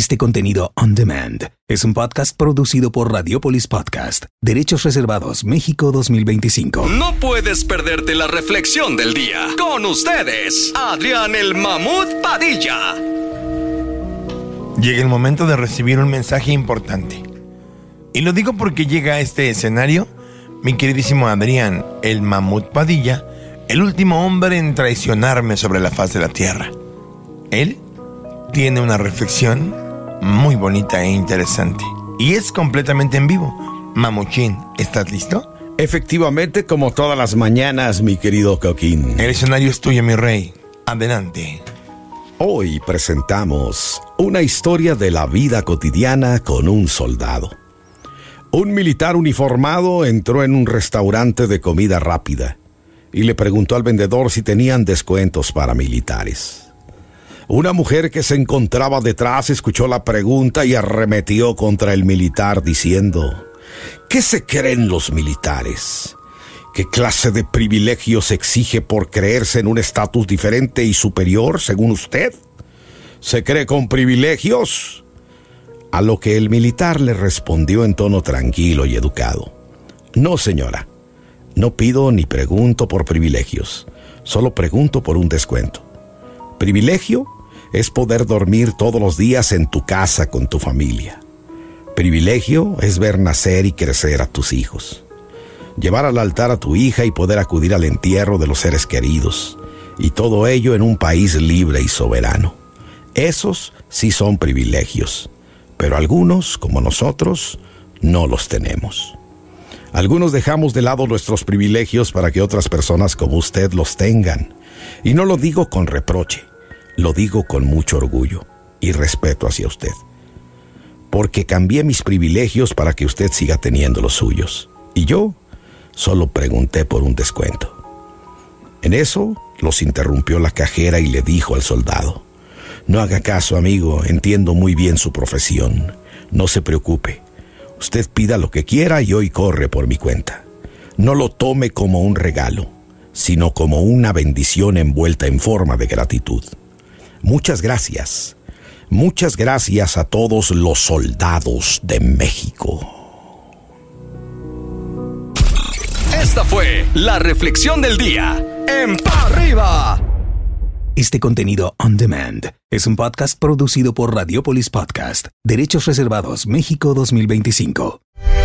Este contenido on demand es un podcast producido por Radiopolis Podcast. Derechos reservados México 2025. No puedes perderte la reflexión del día. Con ustedes, Adrián el Mamut Padilla. Llega el momento de recibir un mensaje importante. Y lo digo porque llega a este escenario mi queridísimo Adrián el Mamut Padilla, el último hombre en traicionarme sobre la faz de la tierra. Él tiene una reflexión muy bonita e interesante. Y es completamente en vivo. Mamuchín, ¿estás listo? Efectivamente, como todas las mañanas, mi querido Coquín. El escenario es tuyo, mi rey. Adelante. Hoy presentamos una historia de la vida cotidiana con un soldado. Un militar uniformado entró en un restaurante de comida rápida y le preguntó al vendedor si tenían descuentos para militares. Una mujer que se encontraba detrás escuchó la pregunta y arremetió contra el militar diciendo: ¿qué se creen los militares? ¿Qué clase de privilegios exige por creerse en un estatus diferente y superior, según usted? ¿Se cree con privilegios? A lo que el militar le respondió en tono tranquilo y educado: no, señora, no pido ni pregunto por privilegios, solo pregunto por un descuento. Privilegio es poder dormir todos los días en tu casa con tu familia. Privilegio es ver nacer y crecer a tus hijos. Llevar al altar a tu hija y poder acudir al entierro de los seres queridos. Y todo ello en un país libre y soberano. Esos sí son privilegios. Pero algunos, como nosotros, no los tenemos. Algunos dejamos de lado nuestros privilegios para que otras personas como usted los tengan. Y no lo digo con reproche. Lo digo con mucho orgullo y respeto hacia usted. Porque cambié mis privilegios para que usted siga teniendo los suyos. Y yo solo pregunté por un descuento. En eso los interrumpió la cajera y le dijo al soldado: no haga caso, amigo, entiendo muy bien su profesión. No se preocupe. Usted pida lo que quiera y hoy corre por mi cuenta. No lo tome como un regalo, sino como una bendición envuelta en forma de gratitud. Muchas gracias. Muchas gracias a todos los soldados de México. Esta fue la reflexión del día en Pa' Arriba. Este contenido on demand es un podcast producido por Radiopolis Podcast. Derechos reservados México 2025.